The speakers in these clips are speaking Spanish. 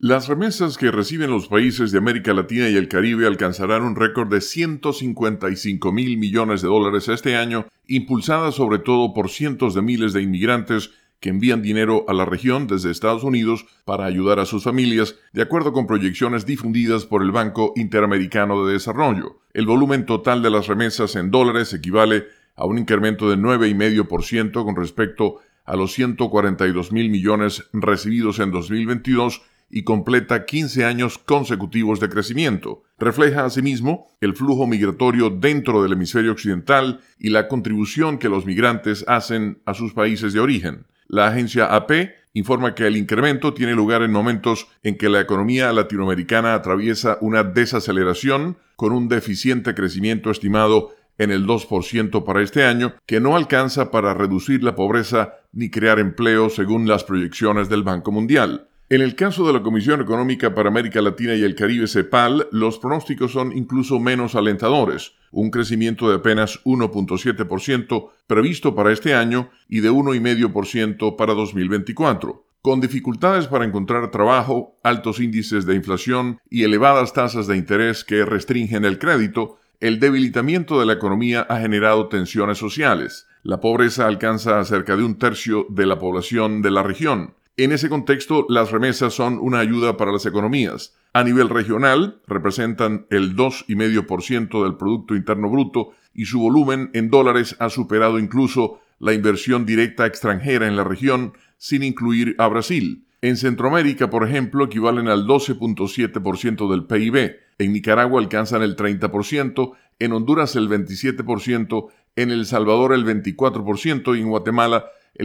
Las remesas que reciben los países de América Latina y el Caribe alcanzarán un récord de $155,000 millones este año, impulsadas sobre todo por cientos de miles de inmigrantes que envían dinero a la región desde Estados Unidos para ayudar a sus familias, de acuerdo con proyecciones difundidas por el Banco Interamericano de Desarrollo. El volumen total de las remesas en dólares equivale a un incremento de 9,5% con respecto a los $142,000 millones recibidos en 2022 y completa 15 años consecutivos de crecimiento. Refleja asimismo el flujo migratorio dentro del hemisferio occidental y la contribución que los migrantes hacen a sus países de origen. La agencia AP informa que el incremento tiene lugar en momentos en que la economía latinoamericana atraviesa una desaceleración con un deficiente crecimiento estimado en el 2% para este año, que no alcanza para reducir la pobreza ni crear empleo según las proyecciones del Banco Mundial. En el caso de la Comisión Económica para América Latina y el Caribe, CEPAL, los pronósticos son incluso menos alentadores, un crecimiento de apenas 1,7% previsto para este año y de 1,5% para 2024. Con dificultades para encontrar trabajo, altos índices de inflación y elevadas tasas de interés que restringen el crédito, el debilitamiento de la economía ha generado tensiones sociales. La pobreza alcanza a cerca de un tercio de la población de la región. En ese contexto, las remesas son una ayuda para las economías. A nivel regional, representan el 2,5% del Producto Interno Bruto y su volumen en dólares ha superado incluso la inversión directa extranjera en la región, sin incluir a Brasil. En Centroamérica, por ejemplo, equivalen al 12,7% del PIB. En Nicaragua alcanzan el 30%, en Honduras el 27%, en El Salvador el 24% y en Guatemala el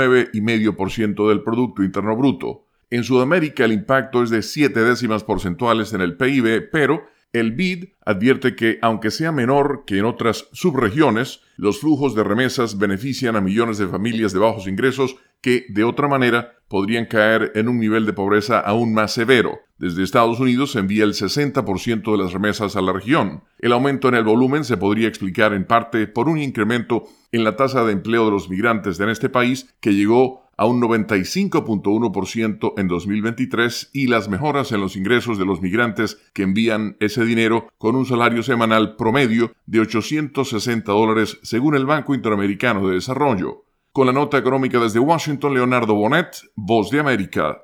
19,5% del Producto Interno Bruto. En Sudamérica el impacto es de 7 décimas porcentuales en el PIB, pero el BID advierte que, aunque sea menor que en otras subregiones, los flujos de remesas benefician a millones de familias de bajos ingresos que, de otra manera, podrían caer en un nivel de pobreza aún más severo. Desde Estados Unidos se envía el 60% de las remesas a la región. El aumento en el volumen se podría explicar en parte por un incremento en la tasa de empleo de los migrantes en este país, que llegó a un 95,1% en 2023, y las mejoras en los ingresos de los migrantes que envían ese dinero con un salario semanal promedio de $860 según el Banco Interamericano de Desarrollo. Con la nota económica desde Washington, Leonardo Bonet, Voz de América.